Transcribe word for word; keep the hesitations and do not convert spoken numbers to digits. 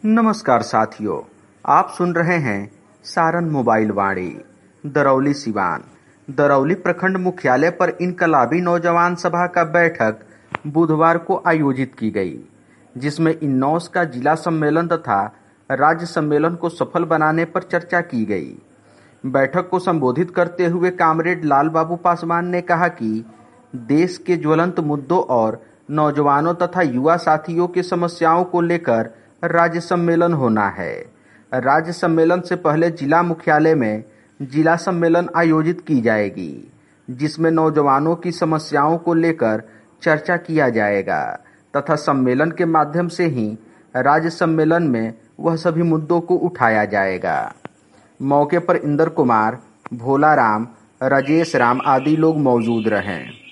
नमस्कार साथियों, आप सुन रहे हैं सारण मोबाइल वाणी। दरौली सिवान दरौली प्रखंड मुख्यालय पर इनकलाबी नौजवान सभा का बैठक बुधवार को आयोजित की गई, जिसमें इन्नौस का जिला सम्मेलन तथा राज्य सम्मेलन को सफल बनाने पर चर्चा की गई। बैठक को संबोधित करते हुए कामरेड लाल बाबू पासवान ने कहा कि देश के ज्वलंत मुद्दों और नौजवानों तथा युवा साथियों की समस्याओं को लेकर राज्य सम्मेलन होना है। राज्य सम्मेलन से पहले जिला मुख्यालय में जिला सम्मेलन आयोजित की जाएगी, जिसमें नौजवानों की समस्याओं को लेकर चर्चा किया जाएगा तथा सम्मेलन के माध्यम से ही राज्य सम्मेलन में वह सभी मुद्दों को उठाया जाएगा। मौके पर इंदर कुमार, भोला राम, राजेश राम आदि लोग मौजूद रहे।